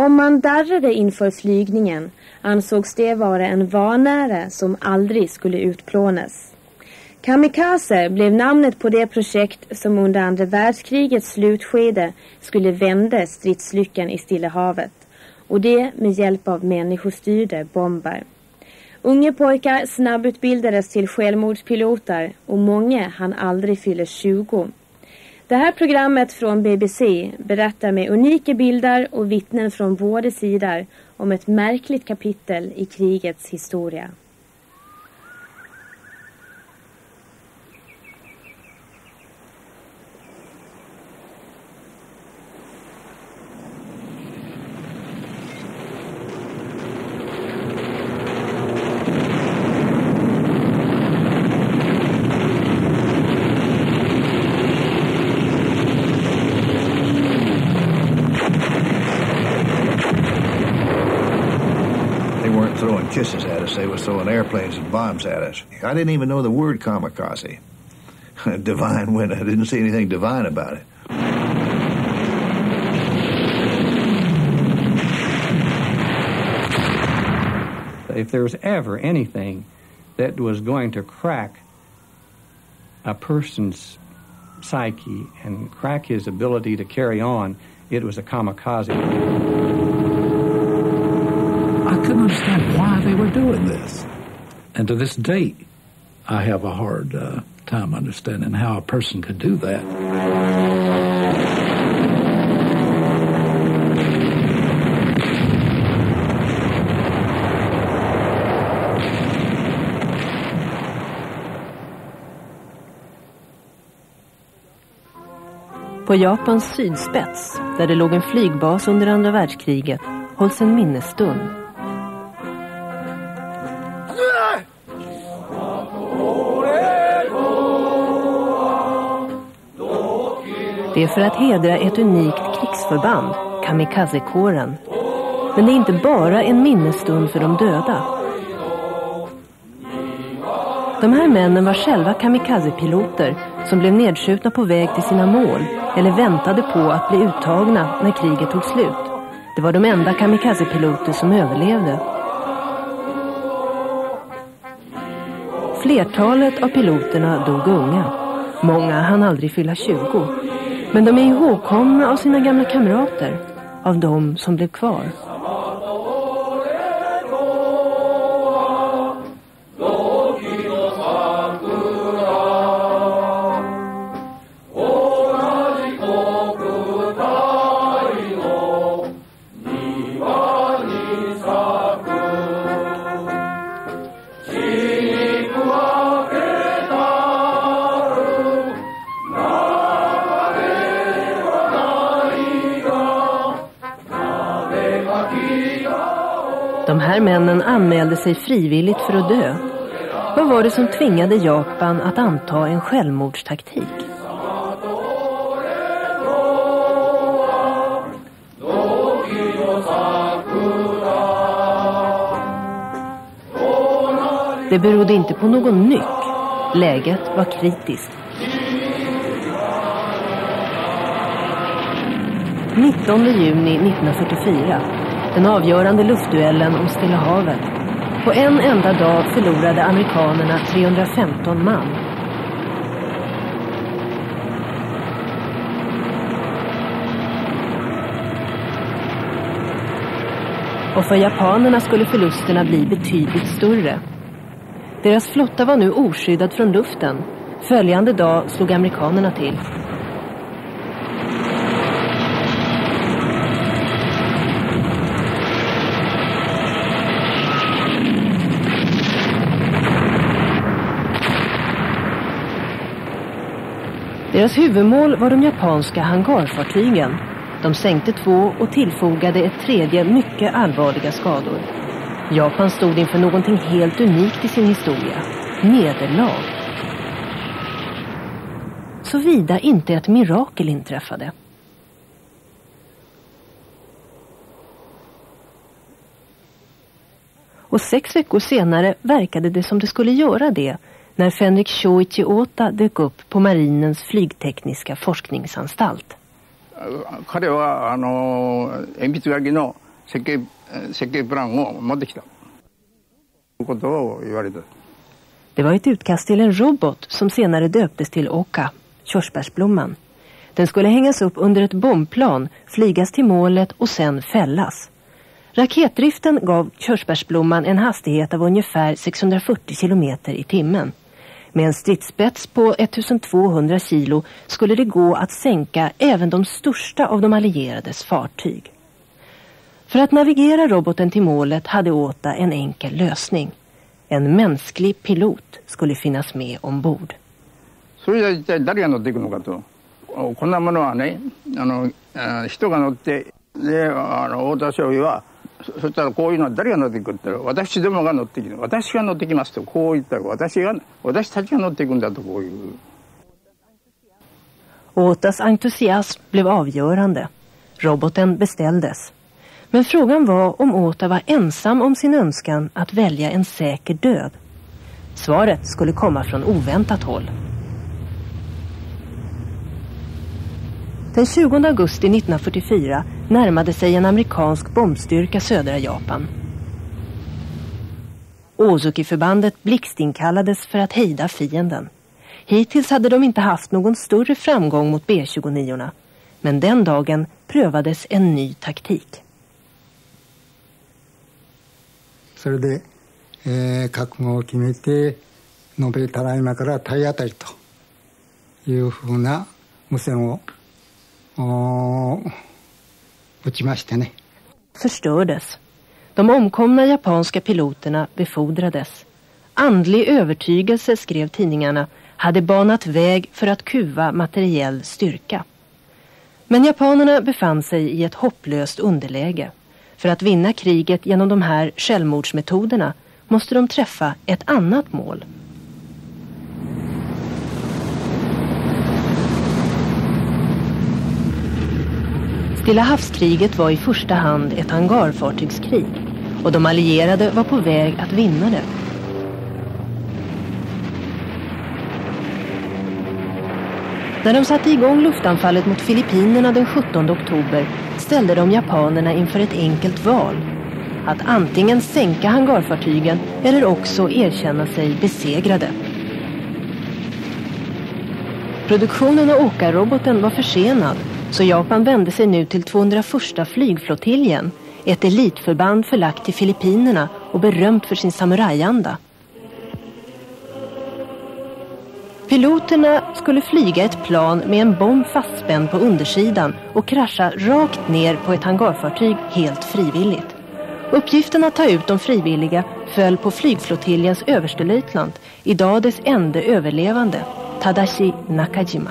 Om man darrade inför flygningen ansågs det vara en vanära som aldrig skulle utplånas. Kamikaze blev namnet på det projekt som under andra världskrigets slutskede skulle vända stridslyckan i Stilla havet. Och det med hjälp av människostyrda bomber. Unga pojkar snabbutbildades till självmordspiloter och många hann aldrig fylla 20. Det här programmet från BBC berättar med unika bilder och vittnen från båda sidor om ett märkligt kapitel i krigets historia. Throwing kisses at us. They were throwing airplanes and bombs at us. I didn't even know the word kamikaze. Divine when I didn't see anything divine about it. If there was ever anything that was going to crack a person's psyche and crack his ability to carry on, it was a kamikaze. I couldn't understand why they were doing this. And to this date, I have a hard time understanding how a person could do that. På Japans sydspets, där det låg en flygbas under andra världskriget, hålls en minnesstund. Det är för att hedra ett unikt krigsförband, kamikazekåren. Men det är inte bara en minnesstund för de döda. De här männen var själva kamikazepiloter som blev nedskjutna på väg till sina mål eller väntade på att bli uttagna när kriget tog slut. Det var de enda kamikazepiloter som överlevde. Flertalet av piloterna dog unga. Många hann aldrig fylla 20. Men de är ihågkomna av sina gamla kamrater, av de som blev kvar. De här männen anmälde sig frivilligt för att dö. Vad var det som tvingade Japan att anta en självmordstaktik? Det berodde inte på någon nyck. Läget var kritiskt. 19 juni 1944. Den avgörande luftduellen om Stilla havet. På en enda dag förlorade amerikanerna 315 man. Och för japanerna skulle förlusterna bli betydligt större. Deras flotta var nu oskyddad från luften. Följande dag slog amerikanerna till. Deras huvudmål var de japanska hangarfartygen. De sänkte 2 och tillfogade ett tredje mycket allvarliga skador. Japan stod inför någonting helt unikt i sin historia. Nederlag. Såvida inte ett mirakel inträffade. Och 6 veckor senare verkade det som det skulle göra det när Fenrik Shoichi Ota dök upp på marinens flygtekniska forskningsanstalt. 彼は鉛筆書きの Det var ett utkast till en robot som senare döptes till Oka, körsbärsblomman. Den skulle hängas upp under ett bombplan, flygas till målet och sen fällas. Raketdriften gav körsbärsblomman en hastighet av ungefär 640 kilometer i timmen. Med en stridsspets på 1200 kilo skulle det gå att sänka även de största av de allierades fartyg. För att navigera roboten till målet hade Ota en enkel lösning. En mänsklig pilot skulle finnas med ombord. それじゃ一体誰が乗っていくのかと。こんなものはね、人が乗って、で、太田少尉は、そしたらこういうのは誰が乗っていくって言ったら、私どもが乗っていく。私が乗ってきますと、こう言ったら、私たちが乗っていくんだと、こういう。 Otas entusiasm blev avgörande. Roboten beställdes. Men frågan var om Ota var ensam om sin önskan att välja en säker död. Svaret skulle komma från oväntat håll. Den 20 augusti 1944 närmade sig en amerikansk bombstyrka södra Japan. Ozuki-förbandet blixtinkallades för att hejda fienden. Hittills hade de inte haft någon större framgång mot B-29, men den dagen prövades en ny taktik. それで、覚悟を決めて延べただいまから体当たりというふうな無線を撃ちましてね。 Förstördes. De omkomna japanska piloterna befordrades. Andlig övertygelse, skrev tidningarna, hade banat väg för att kuva materiell styrka. Men japanerna befann sig i ett hopplöst underläge. För att vinna kriget genom de här självmordsmetoderna måste de träffa ett annat mål. Stilla havskriget var i första hand ett hangarfartygskrig och de allierade var på väg att vinna det. När de satte igång luftanfallet mot Filippinerna den 17 oktober ställde de japanerna inför ett enkelt val. Att antingen sänka hangarfartygen eller också erkänna sig besegrade. Produktionen av Oka-roboten var försenad, så Japan vände sig nu till 201:a flygflottiljen, ett elitförband förlagt till Filippinerna och berömt för sin samurajanda. Piloterna skulle flyga ett plan med en bomb fastspänd på undersidan och krascha rakt ner på ett hangarfartyg helt frivilligt. Uppgiften att ta ut de frivilliga föll på flygflottiljens överstelöjtnant, idag dess enda överlevande, Tadashi Nakajima.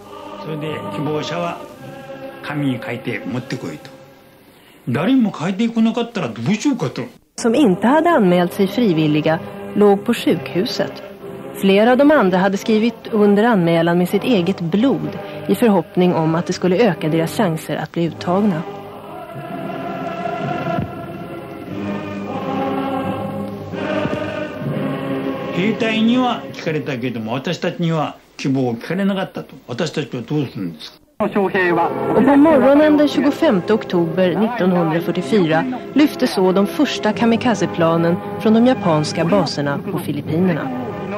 Som inte hade anmält sig frivilliga låg på sjukhuset. Flera av de andra hade skrivit under anmälan med sitt eget blod i förhoppning om att det skulle öka deras chanser att bli uttagna. Och på morgonen den 25 oktober 1944 lyfte så de första kamikazeplanen från de japanska baserna på Filippinerna.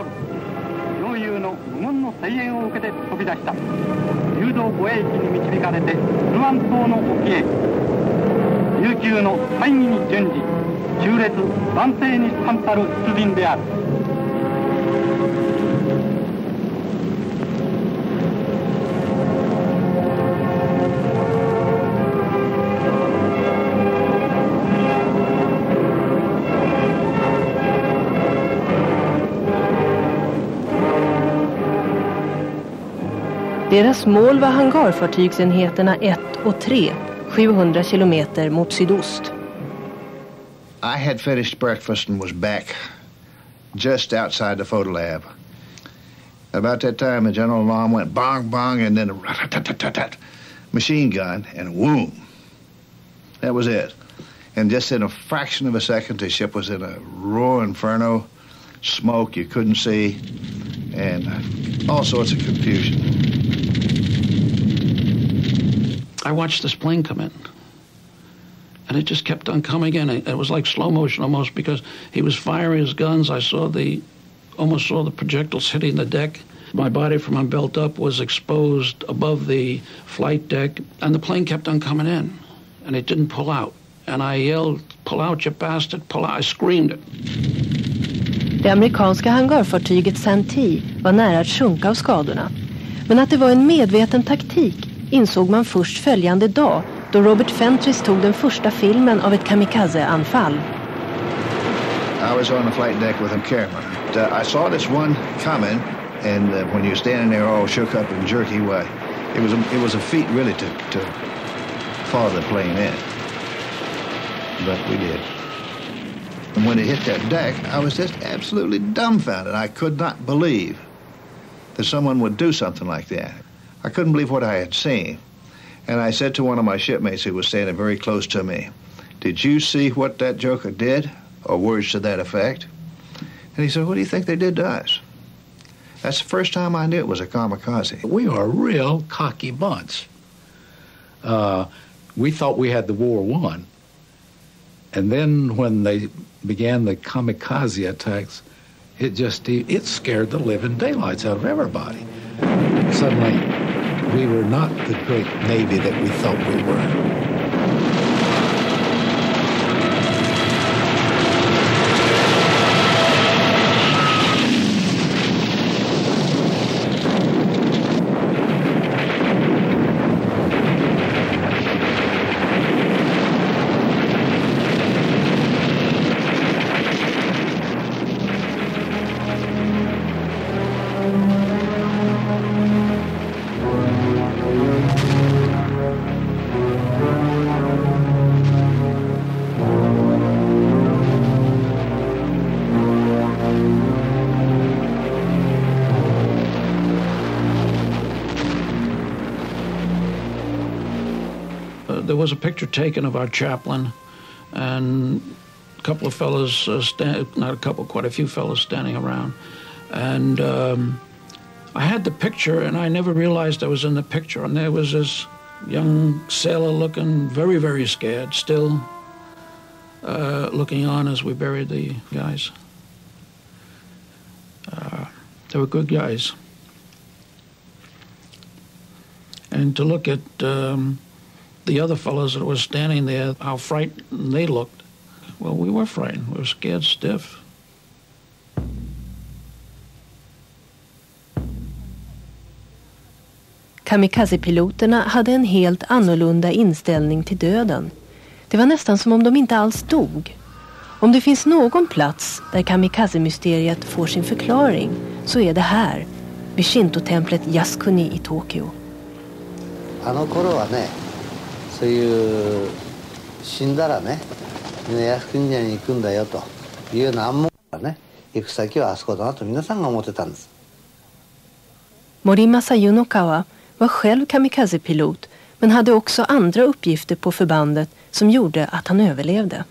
Deras mål var hangarfartygsenheterna 1 och 3, 700 kilometer mot sydost. I had finished breakfast and was back just outside the photo lab. About that time, the general alarm went bong, bong, and then a rat-tat-tat-tat machine gun, and whoom. That was it. And just in a fraction of a second, the ship was in a raw inferno, smoke you couldn't see, and all sorts of confusion. I watched this plane come in. And it just kept on coming in. It was like slow motion almost, because he was firing his guns. I almost saw the projectiles hitting the deck. My body from my belt up was exposed above the flight deck, and the plane kept on coming in, and it didn't pull out. And I yelled, "Pull out, you bastard, pull out." I screamed it. Det amerikanska hangarfartyget Santee var nära att sjunka av skadorna. Men att det var en medveten taktik insåg man först följande dag, då Robert Fentress tog den första filmen av ett kamikaze-anfall. I was on the flight deck with a camera. I saw this one coming, and when you're standing there all shook up and jerky, it was a feat really to follow the plane in. But we did. And when it hit that deck, I was just absolutely dumbfounded. I could not believe that someone would do something like that. I couldn't believe what I had seen. And I said to one of my shipmates who was standing very close to me, "Did you see what that joker did?" Or words to that effect. And he said, "What do you think they did to us?" That's the first time I knew it was a kamikaze. We are a real cocky bunch. We thought we had the war won. And then when they began the kamikaze attacks, it scared the living daylights out of everybody. Suddenly, we were not the great Navy that we thought we were. There was a picture taken of our chaplain and a couple of fellows, quite a few fellows standing around. And I had the picture, and I never realized I was in the picture. And there was this young sailor looking very, very scared, still looking on as we buried the guys. They were good guys. And to look at the other fellows that were standing there, how frightened they looked. Well, we were frightened. We were scared stiff. Kamikaze-piloterna hade en helt annorlunda inställning till döden. Det var nästan som om de inte alls dog. Om det finns någon plats där kamikaze-mysteriet får sin förklaring, så är det här, vid Shinto-templet Yasukuni i Tokyo. あの頃はね、そういう死んだらね、靖国に行くんだよというような暗黙がね、行く先はあそこだなと皆さんが思ってたんです。 Morimasa Yunokawa var själv kamikaze-pilot, men hade också andra uppgifter på förbandet som gjorde att han överlevde.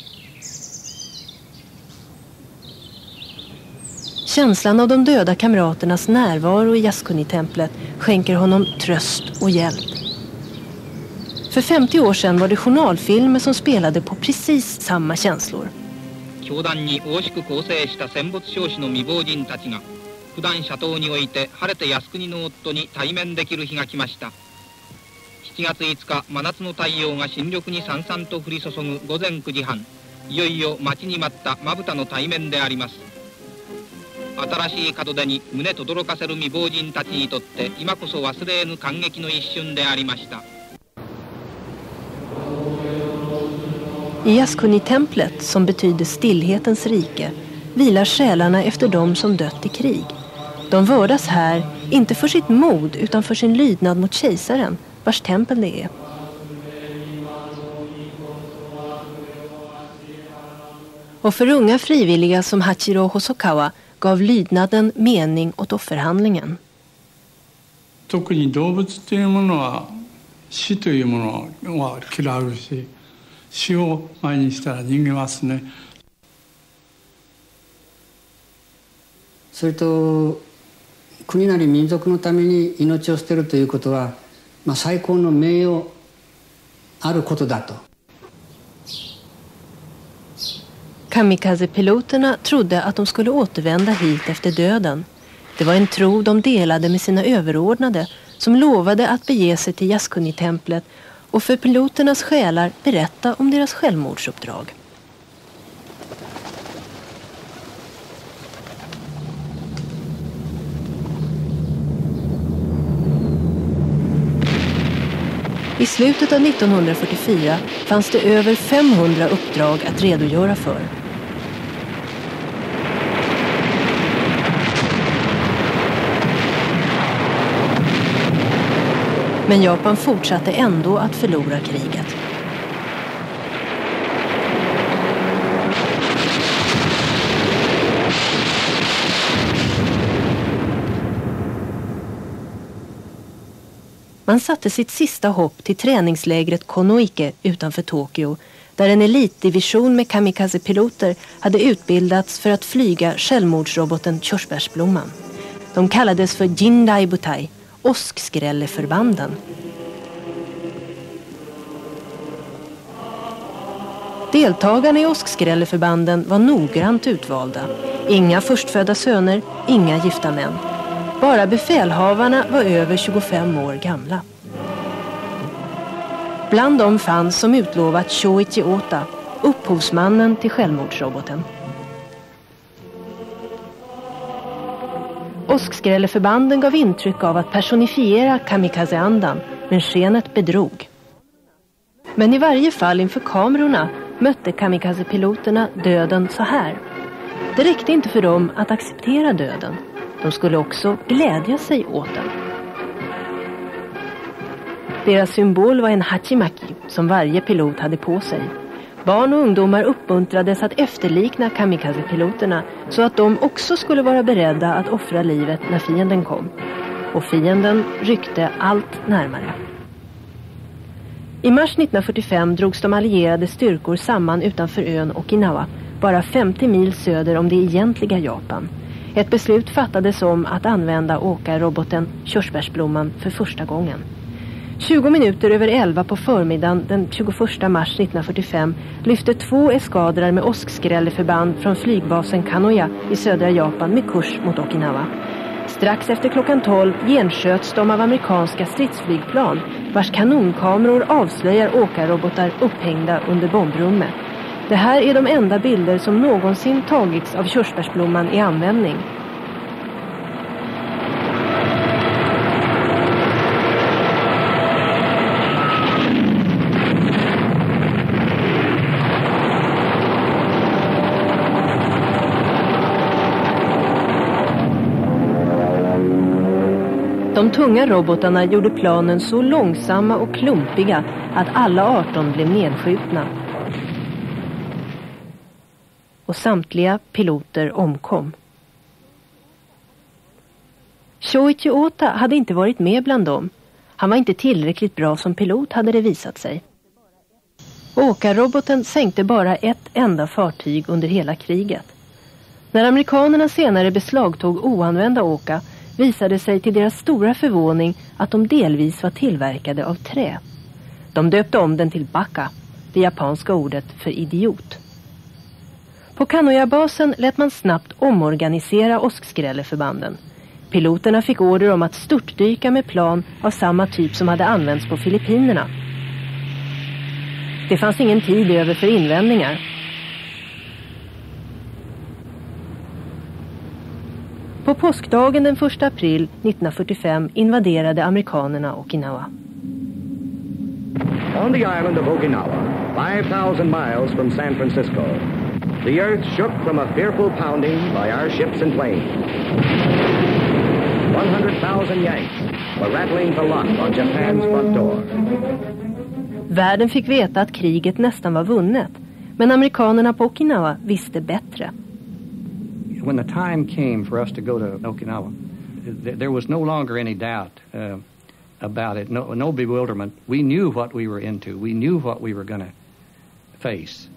Känslan av de döda kamraternas närvaro i Yasukuni-templet skänker honom tröst och hjälp. För 50 år sedan var det journalfilmer som spelade på precis samma känslor. 教団に大しく構成した戦没将士の未亡人たちが普段社島において晴れて靖国の夫に対面できる日が来ました。7月5日、真夏の太陽が新緑にさんさんと降り注ぐ午前9時半、いよいよ待ちに待ったまぶたの対面であります。新しい門出に胸とどろかせる未亡人たちにとって今こそ忘れ得ぬ感激の一瞬でありました。 I Yasukuni-templet, som betyder stillhetens rike, vilar själarna efter dem som dött i krig. De vördas här inte för sitt mod utan för sin lydnad mot kejsaren, vars tempel det är. Och för unga frivilliga som Hachiro Hosokawa gav lydnaden mening åt offerhandlingen. 特に動物というものは死というものは嫌うし、死を前にしたら逃げますね。 それと国なり民族のために命を捨てるということは、最高の名誉あることだと。 Kamikaze-piloterna trodde att de skulle återvända hit efter döden. Det var en tro de delade med sina överordnade som lovade att bege sig till Yasukuni-templet och för piloternas själar berätta om deras självmordsuppdrag. I slutet av 1944 fanns det över 500 uppdrag att redogöra för. Men Japan fortsatte ändå att förlora kriget. Man satte sitt sista hopp till träningslägret Konoike utanför Tokyo, där en elitdivision med kamikaze-piloter hade utbildats för att flyga självmordsroboten Körsbärsblomman. De kallades för Jindai Butai, åskskräleförbanden. Deltagarna i åskskräleförbanden var noggrant utvalda. Inga förstfödda söner, inga gifta män. Bara befälhavarna var över 25 år gamla. Bland dem fanns som utlovat Shoichi Ota, upphovsmannen till självmordsroboten. Åskskräleförbanden gav intryck av att personifiera kamikazeandan, men skenet bedrog. Men i varje fall inför kamerorna mötte kamikazepiloterna döden så här. Det räckte inte för dem att acceptera döden. De skulle också glädja sig åt den. Deras symbol var en hachimaki som varje pilot hade på sig. Barn och ungdomar uppmuntrades att efterlikna kamikazepiloterna så att de också skulle vara beredda att offra livet när fienden kom. Och fienden ryckte allt närmare. I mars 1945 drogs de allierade styrkor samman utanför ön Okinawa, bara 50 mil söder om det egentliga Japan. Ett beslut fattades om att använda åkarroboten Körsbärsblomman för första gången. 20 minuter över 11 på förmiddagen den 21 mars 1945 lyfte 2 eskadrar med åskskräleförband från flygbasen Kanoya i södra Japan med kurs mot Okinawa. Strax efter klockan 12 gensköts de av amerikanska stridsflygplan vars kanonkameror avslöjar åkarrobotar upphängda under bombrummet. Det här är de enda bilder som någonsin tagits av Körsbärsblomman i användning. De tunga robotarna gjorde planen så långsamma och klumpiga att alla 18 blev nedskjutna. Och samtliga piloter omkom. Shoichi Ota hade inte varit med bland dem. Han var inte tillräckligt bra som pilot, hade det visat sig. Åkarroboten sänkte bara ett enda fartyg under hela kriget. När amerikanerna senare beslagtog oanvända åka visade sig till deras stora förvåning att de delvis var tillverkade av trä. De döpte om den till baka, det japanska ordet för idiot. På Kanoya-basen lät man snabbt omorganisera åskskräleförbanden. Piloterna fick order om att störtdyka med plan av samma typ som hade använts på Filippinerna. Det fanns ingen tid över för invändningar. På påskdagen den 1 april 1945 invaderade amerikanerna Okinawa. On the island of Okinawa, 5,000 miles from San Francisco, the earth shook from a fearful pounding by our ships and planes. 100,000 Yanks were rattling the lock on Japan's front door. Världen fick veta att kriget nästan var vunnet, men amerikanerna på Okinawa visste bättre. When the time came for us to go to Okinawa, there was no longer any doubt about it, no bewilderment. We knew what we were into. We knew what we were going to face.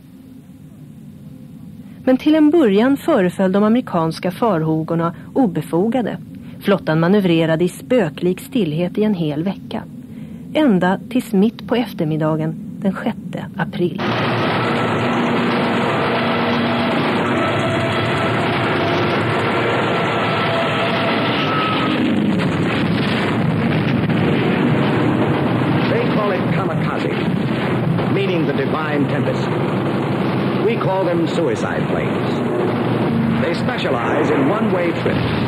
Men till en början föreföll de amerikanska farhågorna obefogade. Flottan manövrerade i spöklik stillhet i en hel vecka. Ända tills mitt på eftermiddagen den 6 april. meaning the divine tempest. We call them suicide planes. They specialize in one-way trips.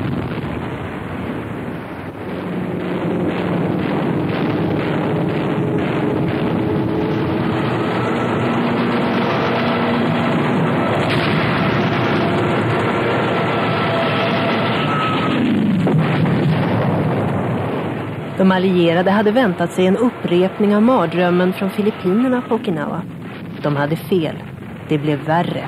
De allierade hade väntat sig en upprepning av mardrömmen från Filippinerna på Okinawa. De hade fel. Det blev värre.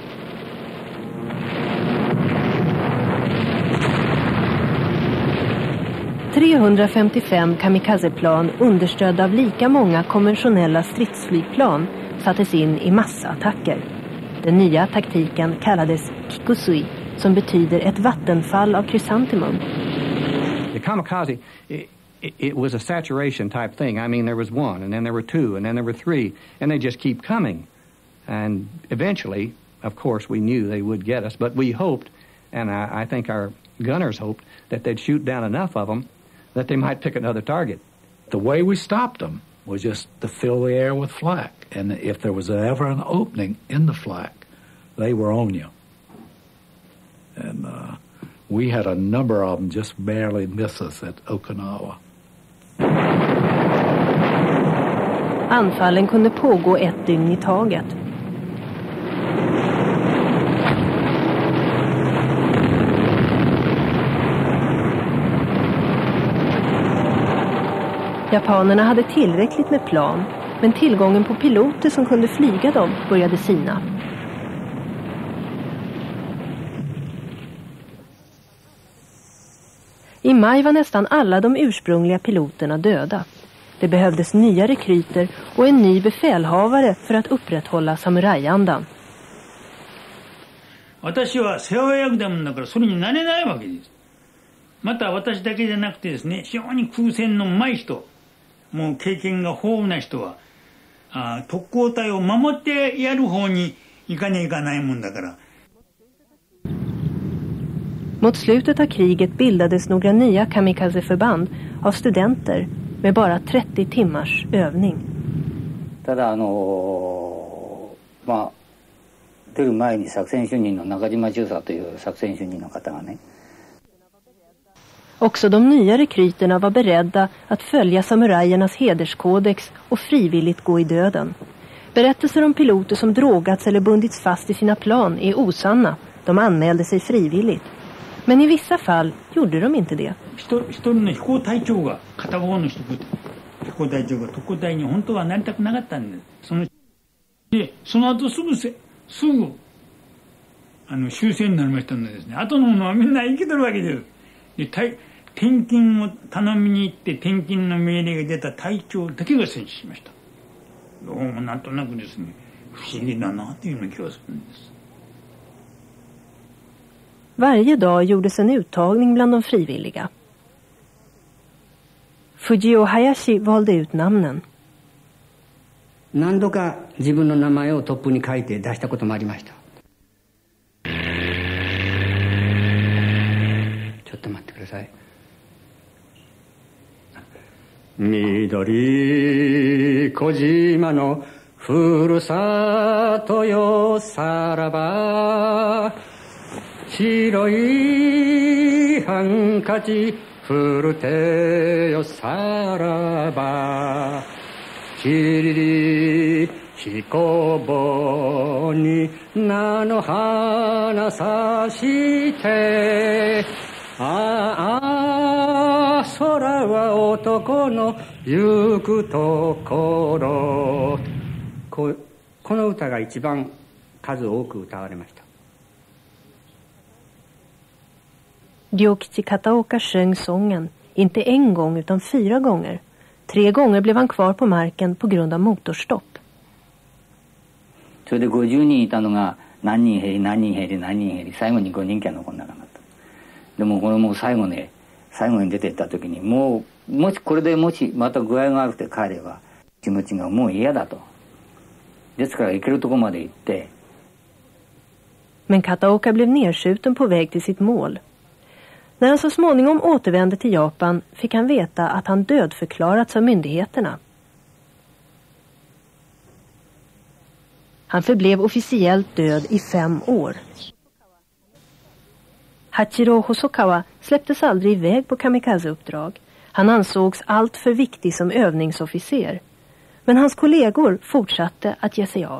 ...355 kamikazeplan understödda av lika många konventionella stridsflygplan sattes in i massaattacker. Den nya taktiken kallades Kikusui, som betyder ett vattenfall av krysantemum. The kamikaze... It was a saturation type thing. I mean, there was one, and then there were two, and then there were three, and they just keep coming. And eventually, of course, we knew they would get us, but we hoped, and I think our gunners hoped, that they'd shoot down enough of them that they might pick another target. The way we stopped them was just to fill the air with flak, and if there was ever an opening in the flak, they were on you. And we had a number of them just barely miss us at Okinawa. Anfallen kunde pågå 1 dygn i taget. Japanerna hade tillräckligt med plan, men tillgången på piloter som kunde flyga dem började sina. I maj var nästan alla de ursprungliga piloterna döda. Det behövdes nya rekryter och en ny befälhavare för att upprätthålla samurajandan. 私は世話役だもんだからそれになれないわけです。また私だけじゃなくてですね、非常に空戦のうまい人、もう経験が豊富な人は、特攻隊を守ってやる方に行かねえいかないもんだから。 Mot slutet av kriget bildades några nya kamikazeförband av studenter med bara 30 timmars övning. ただ出る前に作戦主任の中島中佐という作戦主任の方がね。 Också de nya rekryterna var beredda att följa samurajernas hederskodex och frivilligt gå i döden. Berättelser om piloter som drogats eller bundits fast i sina plan är osanna. De anmälde sig frivilligt. Men i vissa fall gjorde de inte det. 一人の飛行隊長が片方の飛行隊長が特攻隊に本当はなりたくなかったんです。その後すぐ終戦になりましたのでですね。後の者はみんな生きてるわけです。で転勤を頼みに行って転勤の命令が出た隊長だけが戦死しました。どうもなんとなくですね、不思議だなというような気がするんです。 Varje dag gjordes en uttagning bland de frivilliga. Fujio Hayashi valde ut namnen. 何度か自分の名前をトップに書いて出したこともありました。ちょっと待ってください。緑小島のふるさとよさらば、白いハンカチ振るてよさらば、きりり彦棒に菜の花さしてああ空は男の行くところ。この歌が一番数多く歌われました。 Ryokichi Kataoka sjöng sången, inte en gång utan 4 gånger. 3 gånger blev han kvar på marken på grund av motorstopp. それで50人いたのが何人減り最後に5人しか残んなかった。でもこれもう最後に出てった時にもしこれでまた具合が悪くて帰れば気持ちがもう嫌だと。ですから行けるとこまで行って。 Men Kataoka blev nedskjuten på väg till sitt mål. När han så småningom återvände till Japan fick han veta att han dödförklarats av myndigheterna. Han förblev officiellt död i 5 år. Hachiro Hosokawa släpptes aldrig iväg på kamikazeuppdrag. Han ansågs allt för viktig som övningsofficer. Men hans kollegor fortsatte att ge sig av.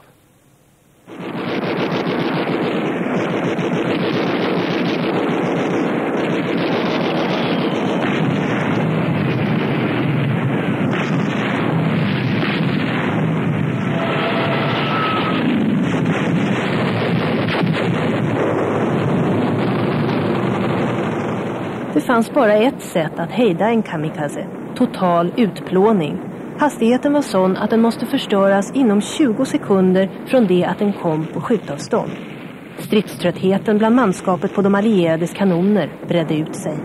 Det fanns bara ett sätt att hejda en kamikaze, total utplåning. Hastigheten var sån att den måste förstöras inom 20 sekunder från det att den kom på skjutavstånd. Stridströttheten bland manskapet på de allierades kanoner bredde ut sig.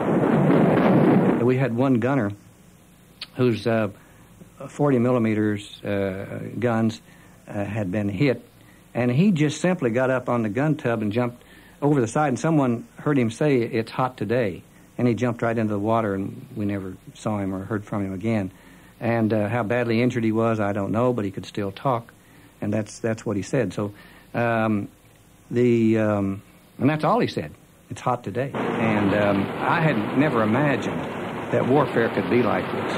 We had one gunner whose 40 millimeters guns had been hit, and he just simply got up on the gun tub and jumped over the side, and someone heard him say, "It's hot today," and he jumped right into the water, and we never saw him or heard from him again. And how badly injured he was, I don't know, but he could still talk, and that's what he said. So and that's all he said. It's hot today, and I had never imagined that warfare could be like this.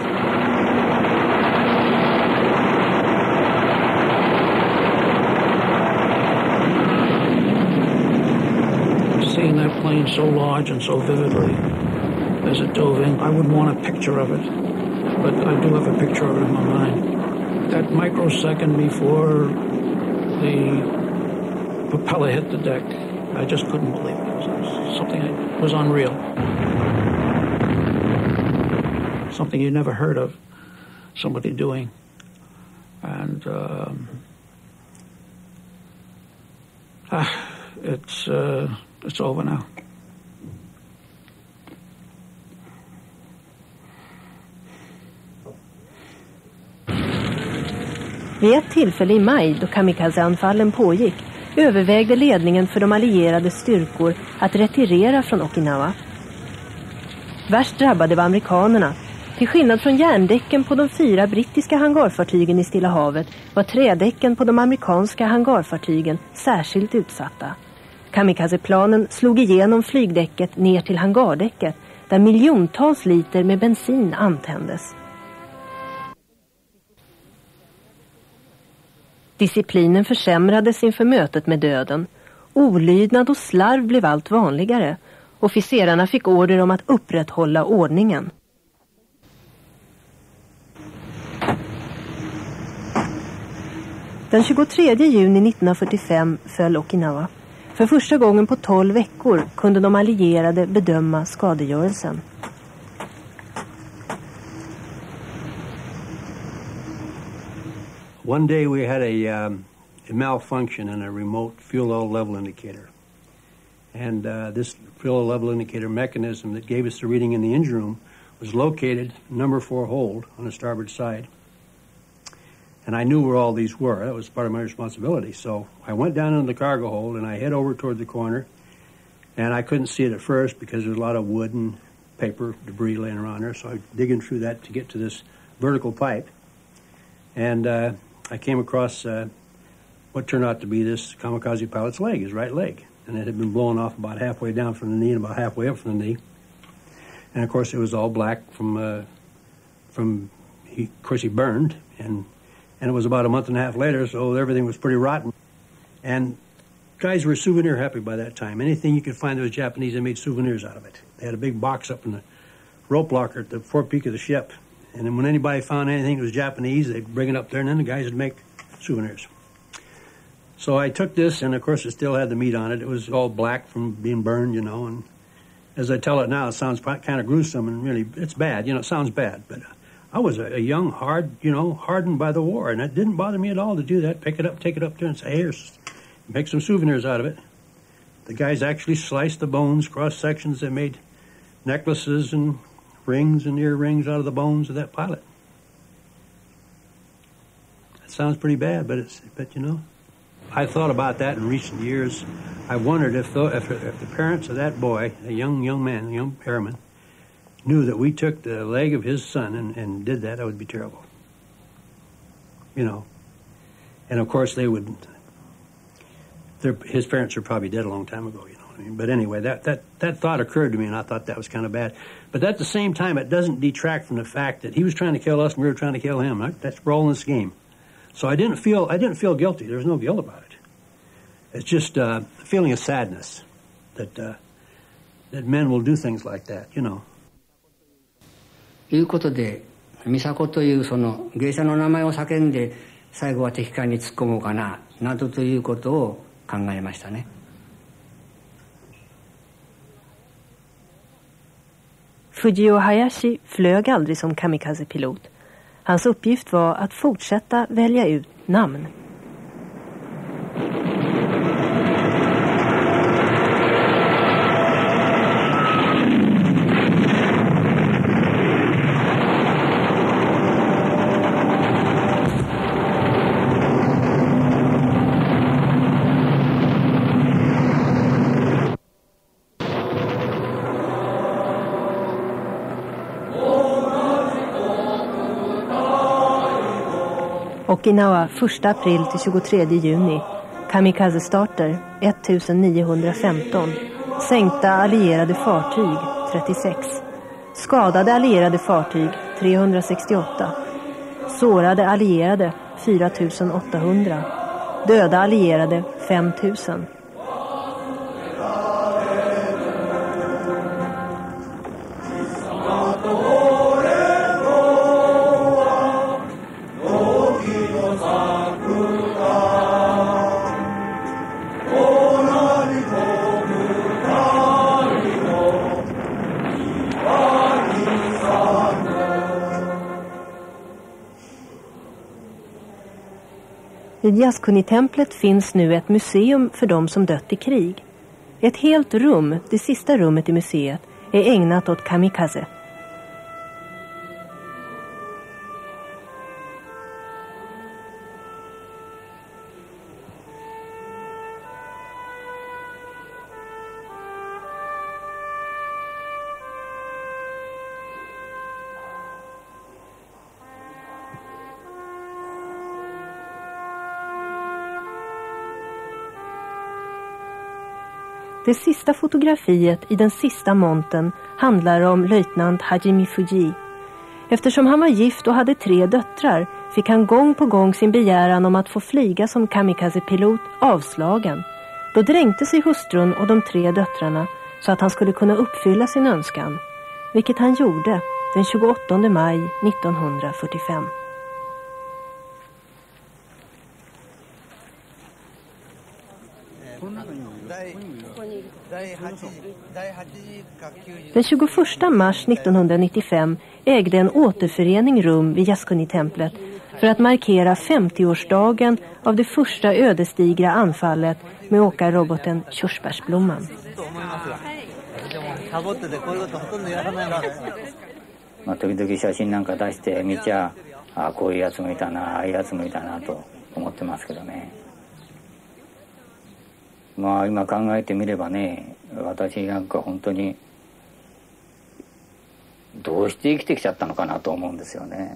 Seeing that plane so large and so vividly as it dove in, I would want a picture of it, but I do have a picture of it in my mind. That microsecond before the propeller hit the deck, I just couldn't believe it. It was something that was unreal. Something you never heard of somebody doing. And it's over now. Vid ett tillfälle i maj då kamikazeanfallen pågick övervägde ledningen för de allierade styrkor att retirera från Okinawa. Värst drabbade var amerikanerna. Till skillnad från järndäcken på de 4 brittiska hangarfartygen i Stilla havet var trädäcken på de amerikanska hangarfartygen särskilt utsatta. Kamikazeplanen slog igenom flygdäcket ner till hangardäcket där miljontals liter med bensin antändes. Disciplinen försämrades inför mötet med döden. Olydnad och slarv blev allt vanligare. Officerarna fick order om att upprätthålla ordningen. Den 23 juni 1945 föll Okinawa. För första gången på 12 veckor kunde de allierade bedöma skadegörelsen. One day we had a malfunction in a remote fuel oil level indicator. And this fuel oil level indicator mechanism that gave us the reading in the engine room was located number 4 hold on the starboard side. And I knew where all these were. That was part of my responsibility. So I went down into the cargo hold and I head over toward the corner. And I couldn't see it at first because there was a lot of wood and paper debris laying around there. So I was digging through that to get to this vertical pipe. And I came across what turned out to be this kamikaze pilot's leg, his right leg. And it had been blown off about halfway down from the knee and about halfway up from the knee. And of course it was all black of course he burned. And it was about a month and a half later, so everything was pretty rotten. And guys were souvenir happy by that time. Anything you could find that was Japanese, they made souvenirs out of it. They had a big box up in the rope locker at the forepeak of the ship. And then when anybody found anything that was Japanese, they'd bring it up there, and then the guys would make souvenirs. So I took this, and of course it still had the meat on it. It was all black from being burned, you know. And as I tell it now, it sounds kind of gruesome, and really, it's bad. You know, it sounds bad, but I was a young, hardened by the war, and it didn't bother me at all to do that. Pick it up, take it up there, and say, "Here, make some souvenirs out of it." The guys actually sliced the bones, cross sections. They made necklaces and rings and earrings out of the bones of that pilot. That sounds pretty bad, but you know, I thought about that in recent years. I wondered if the parents of that boy, a young man, a young airman, knew that we took the leg of his son and did that, would be terrible. You know. And of course they would his parents are probably dead a long time ago, you know what I mean? But anyway, that thought occurred to me, and I thought that was kind of bad. But at the same time, it doesn't detract from the fact that he was trying to kill us and we were trying to kill him. That's we're all in this game. So I didn't feel guilty. There was no guilt about it. It's just a feeling of sadness that men will do things like that, you know. いうことで、美佐子というその芸者の名前を叫んで最後は敵艦に突っ込もうかななどということを考えましたね。 Fujio Hayashi flög aldrig som kamikaze-pilot. Hans uppgift var att fortsätta välja ut namn. Okinawa 1 april till 23 juni. Kamikaze-starter 1915. Sänkta allierade fartyg 36. Skadade allierade fartyg 368. Sårade allierade 4800. Döda allierade 5000. Vid Yasukuni-templet finns nu ett museum för de som dött i krig. Ett helt rum, det sista rummet i museet, är ägnat åt kamikaze. Det sista fotografiet i den sista monten handlar om löjtnant Hajime Fuji. Eftersom han var gift och hade 3 döttrar fick han gång på gång sin begäran om att få flyga som kamikaze-pilot avslagen. Då dränkte sig hustrun och de 3 döttrarna så att han skulle kunna uppfylla sin önskan, vilket han gjorde den 28 maj 1945. Den 21 mars 1995 ägde en återförening rum vid Yasukuni-templet för att markera 50-årsdagen av det första ödesdigra anfallet med åkarroboten Körsbärsblomman. 時々写真なんか出して見ちゃこういうやつもいたなああいうやつもいたなと思ってますけどね。まあ今考えてみればね、私なんか本当にどうして生きてきちゃったのかなと思うんですよね。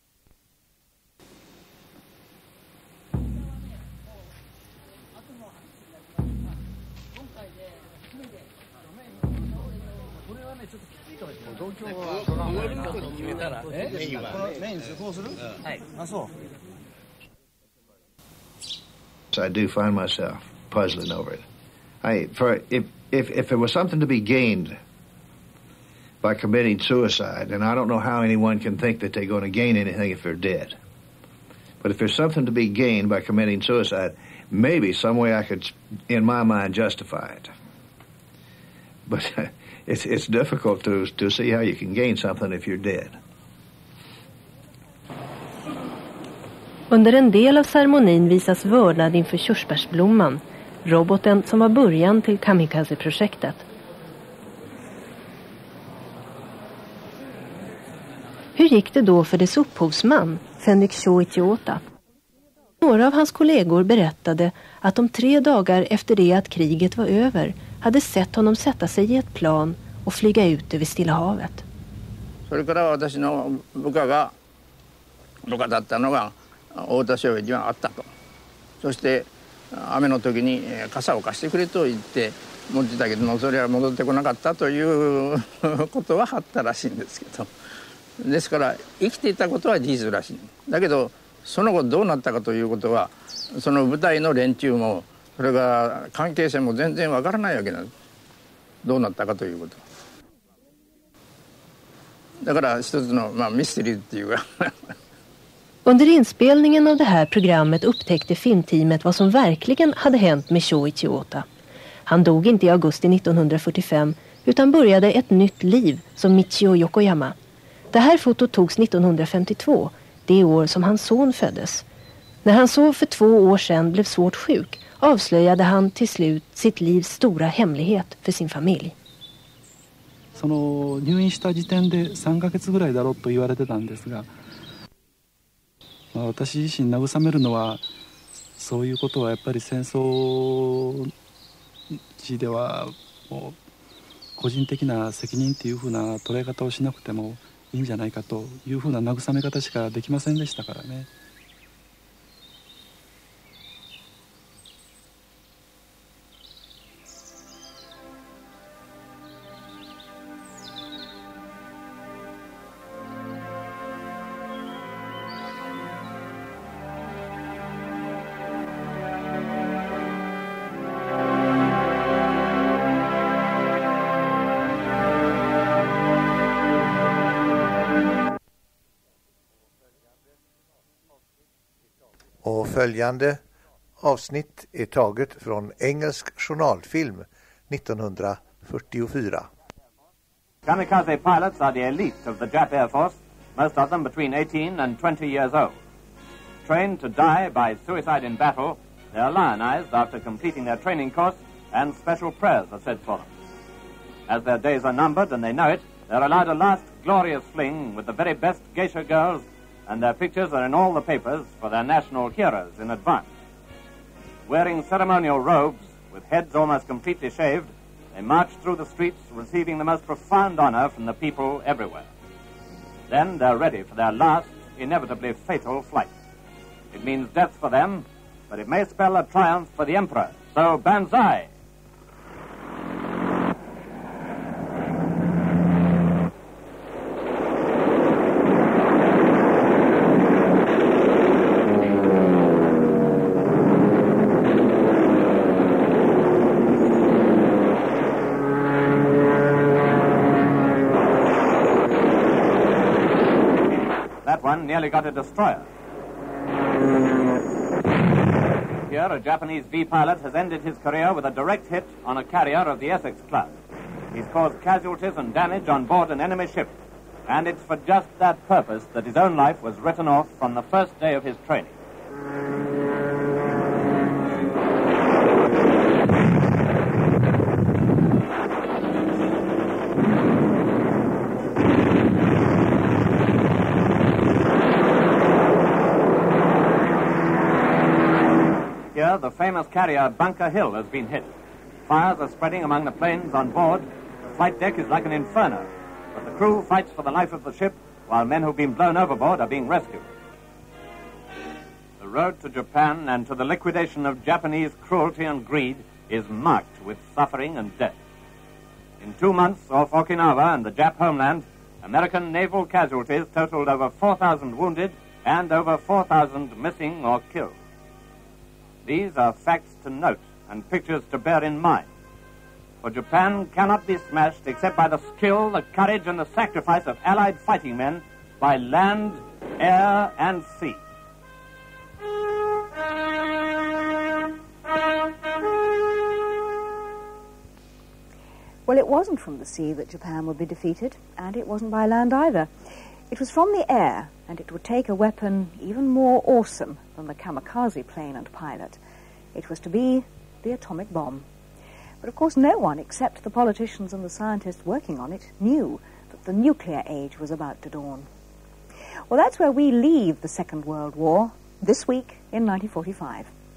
I do find myself puzzling over it. If there was something to be gained by committing suicide, and I don't know how anyone can think that they're going to gain anything if they're dead. But if there's something to be gained by committing suicide, maybe some way I could, in my mind, justify it. But it's difficult to see how you can gain something if you're dead. Under en del av ceremonin visas vördnad inför Körsbärsblomman, roboten som var början till kamikaze-projektet. Hur gick det då för dess upphovsman, Fenrik Shoichi-Ota? Några av hans kollegor berättade att de 3 dagar efter det att kriget var över hade sett honom sätta sig i ett plan och flyga ut över Stilla havet. それから私の部下だったのが太田少尉にはあったと。そして雨の時に傘を貸してくれと言って持ってたけども、それは戻ってこなかったということはあったらしいんですけど、ですから生きていたことは事実らしい。だけどその後どうなったかということは、その部隊の連中もそれが関係性も全然わからないわけなんです。どうなったかということだから一つのミステリーっていうか Under inspelningen av det här programmet upptäckte filmteamet vad som verkligen hade hänt med Shoichi Ota. Han dog inte i augusti 1945 utan började ett nytt liv som Michio Yokoyama. Det här fotot togs 1952, det år som hans son föddes. När han så för 2 år sedan blev svårt sjuk avslöjade han till slut sitt livs stora hemlighet för sin familj. その入院した時点で3ヶ月ぐらいだろうと言われてたんですが、私自身慰めるのは、そういうことはやっぱり戦争地ではもう個人的な責任っていうふうな捉え方をしなくてもいいんじゃないかというふうな慰め方しかできませんでしたからね。 Och följande avsnitt är taget från engelsk journalfilm 1944. Kamikaze pilots are the elite of the Jap Air Force, most of them between 18 and 20 years old. Trained to die by suicide in battle, they are lionized after completing their training course, and special prayers are said for them. As their days are numbered and they know it, they are allowed a last glorious fling with the very best geisha girls, and their pictures are in all the papers for their national heroes in advance. Wearing ceremonial robes, with heads almost completely shaved, they march through the streets receiving the most profound honor from the people everywhere. Then they're ready for their last, inevitably fatal flight. It means death for them, but it may spell a triumph for the Emperor. So, banzai! Nearly got a destroyer. Here, a Japanese V pilot has ended his career with a direct hit on a carrier of the Essex class. He's caused casualties and damage on board an enemy ship, and it's for just that purpose that his own life was written off from the first day of his training. Here, the famous carrier Bunker Hill has been hit. Fires are spreading among the planes on board. The flight deck is like an inferno, but the crew fights for the life of the ship while men who've been blown overboard are being rescued. The road to Japan and to the liquidation of Japanese cruelty and greed is marked with suffering and death. In 2 months off Okinawa and the Jap homeland, American naval casualties totaled over 4,000 wounded and over 4,000 missing or killed. These are facts to note and pictures to bear in mind. For Japan cannot be smashed except by the skill, the courage, and the sacrifice of Allied fighting men by land, air, and sea. Well, it wasn't from the sea that Japan would be defeated, and it wasn't by land either. It was from the air, and it would take a weapon even more awesome than the kamikaze plane and pilot. It was to be the atomic bomb. But of course no one except the politicians and the scientists working on it knew that the nuclear age was about to dawn. Well, that's where we leave the Second World War this week in 1945.